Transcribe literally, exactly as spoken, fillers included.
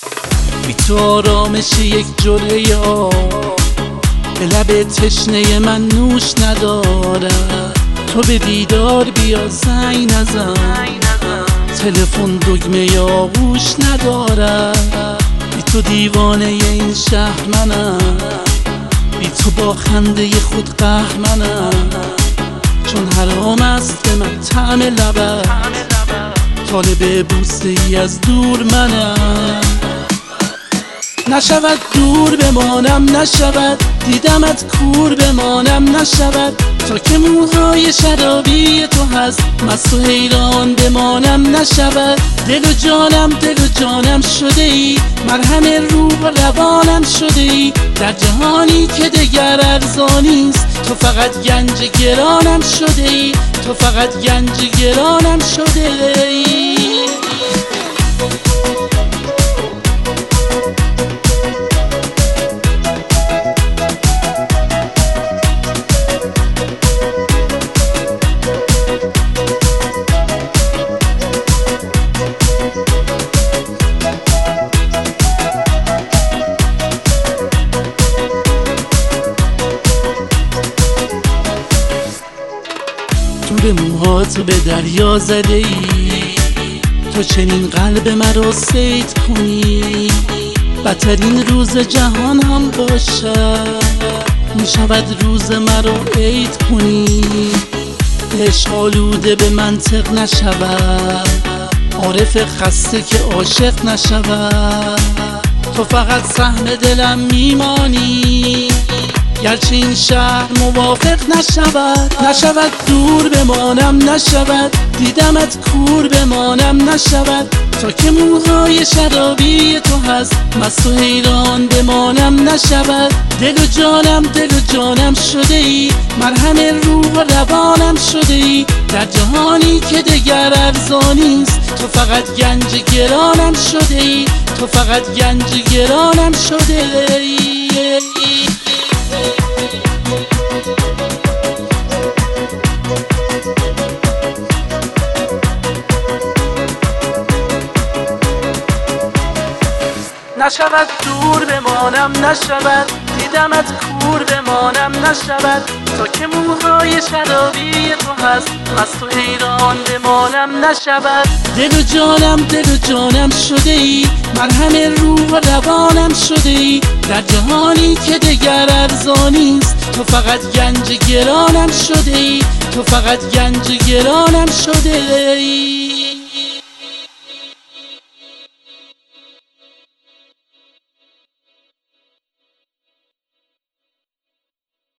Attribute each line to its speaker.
Speaker 1: بی تو آرامش یک جرعه آب به لب تشنه من نوش ندارد. تو به دیدار بیا زنگ نزن، تلفن دگمه آغوش ندارد. بی تو دیوانه این شهر منم، بی تو با خنده خود قهرمنم. چون حرام است به من طعم لبت، طالب بوسه ای از دور منم. نشود دور بمانم، نشود دیدمت کور بمانم، نشود تا که موهای شرابی تو هست مست و حیران بمانم، نشود دل و جانم دل و جانم شده ای، مرهم روح و روانم شده ای. در جهانی که دگر ارزانیست تو فقط گنج گرانم شده ای، تو فقط گنج گرانم شده ای. تو به موهاتو به دریا زده ای، تو چنین قلب مرا صید کنی. بدترین روز جهان هم باشد، میشود روز مرا عید کنی. عشق آلوده به منطق نشود، عارف خسته که عاشق نشود. تو فقط سهم دلم میمانی، گرچه این شهر موافق نشود. نشود دور بمانم، نشود دیدمت کور بمانم، نشود تا که موهای شرابی تو هست مست و حیران بمانم، نشود دل و جانم دل و جانم شده ای، مرهم روح و روانم شده ای. در جهانی که دگر ارزانیست تو فقط گنج گرانم شده ای، تو فقط گنج گرانم شده ای. نشود دور بمانم، نشود دیدمت کور بمانم، نشود تا که موهای شرابی تو هست مست و حیران بمانم، نشود دل و جانم دل و جانم شده ای، مرهم روح و روانم شده ای. در جهانی که دگر ارزانیست تو فقط گنج گرانم شده ای، تو فقط گنج گرانم شده ای.